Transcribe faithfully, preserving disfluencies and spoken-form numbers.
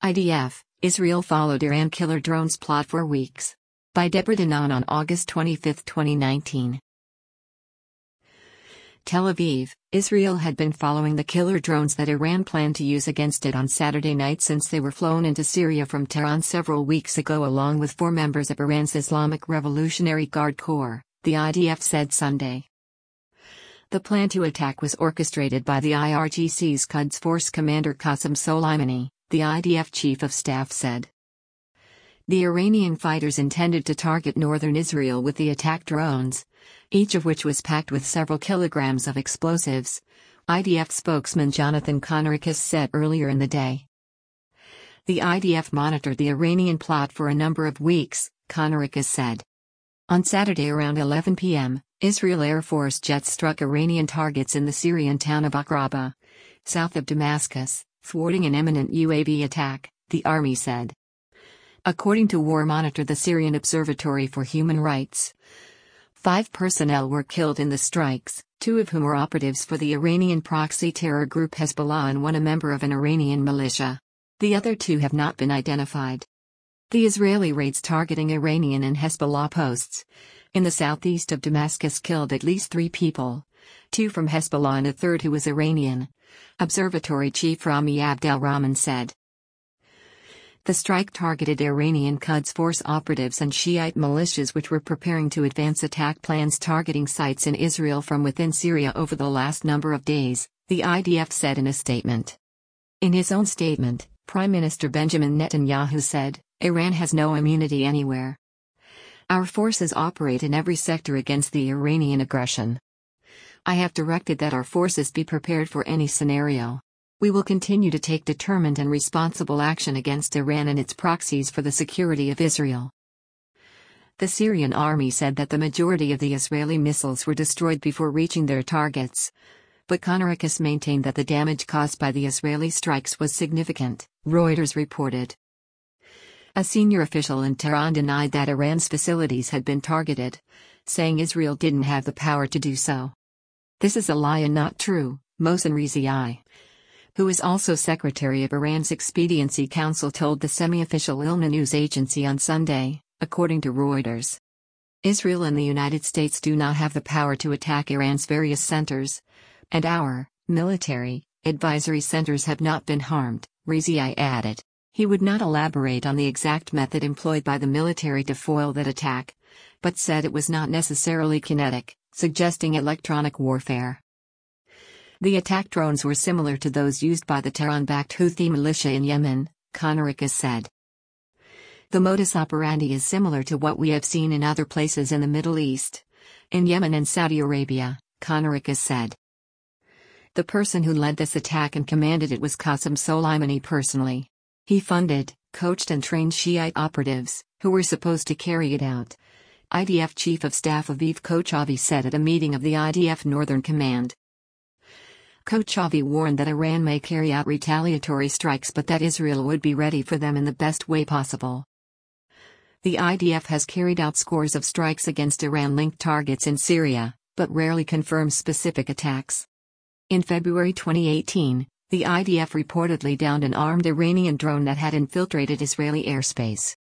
I D F, Israel followed Iran killer drones plot for weeks. By Deborah Danan on August twenty-fifth, twenty nineteen. Tel Aviv, Israel had been following the killer drones that Iran planned to use against it on Saturday night since they were flown into Syria from Tehran several weeks ago along with four members of Iran's Islamic Revolutionary Guard Corps, the I D F said Sunday. The plan to attack was orchestrated by the I R G C's Quds Force commander Qasem Soleimani, the I D F chief of staff said. The Iranian fighters intended to target northern Israel with the attack drones, each of which was packed with several kilograms of explosives, I D F spokesman Jonathan Conricus said earlier in the day. The I D F monitored the Iranian plot for a number of weeks, Conricus said. On Saturday around eleven p m, Israel Air Force jets struck Iranian targets in the Syrian town of Aqraba, south of Damascus, thwarting an imminent U A V attack, the army said. According to War Monitor, the Syrian Observatory for Human Rights, five personnel were killed in the strikes, two of whom were operatives for the Iranian proxy terror group Hezbollah and one a member of an Iranian militia. The other two have not been identified. The Israeli raids targeting Iranian and Hezbollah posts in the southeast of Damascus killed at least three people, two from Hezbollah and a third who was Iranian, Observatory Chief Rami Abdel Rahman said. The strike targeted Iranian Quds Force operatives and Shiite militias which were preparing to advance attack plans targeting sites in Israel from within Syria over the last number of days, the I D F said in a statement. In his own statement, Prime Minister Benjamin Netanyahu said, Iran has no immunity anywhere. Our forces operate in every sector against the Iranian aggression. I have directed that our forces be prepared for any scenario. We will continue to take determined and responsible action against Iran and its proxies for the security of Israel. The Syrian army said that the majority of the Israeli missiles were destroyed before reaching their targets, but Conricus maintained that the damage caused by the Israeli strikes was significant, Reuters reported. A senior official in Tehran denied that Iran's facilities had been targeted, saying Israel didn't have the power to do so. This is a lie and not true, Mohsen Rezaei, who is also secretary of Iran's Expediency Council, told the semi-official ILNA news agency on Sunday, according to Reuters. Israel and the United States do not have the power to attack Iran's various centers, and our military advisory centers have not been harmed, Rezaei added. He would not elaborate on the exact method employed by the military to foil that attack, but said it was not necessarily kinetic, suggesting electronic warfare. The attack drones were similar to those used by the Tehran-backed Houthi militia in Yemen, Conricus said. The modus operandi is similar to what we have seen in other places in the Middle East, in Yemen and Saudi Arabia, Conricus said. The person who led this attack and commanded it was Qasem Soleimani personally. He funded, coached and trained Shiite operatives, who were supposed to carry it out, I D F Chief of Staff Aviv Kochavi said at a meeting of the I D F Northern Command. Kochavi warned that Iran may carry out retaliatory strikes but that Israel would be ready for them in the best way possible. The I D F has carried out scores of strikes against Iran-linked targets in Syria, but rarely confirms specific attacks. In February twenty eighteen, the I D F reportedly downed an armed Iranian drone that had infiltrated Israeli airspace.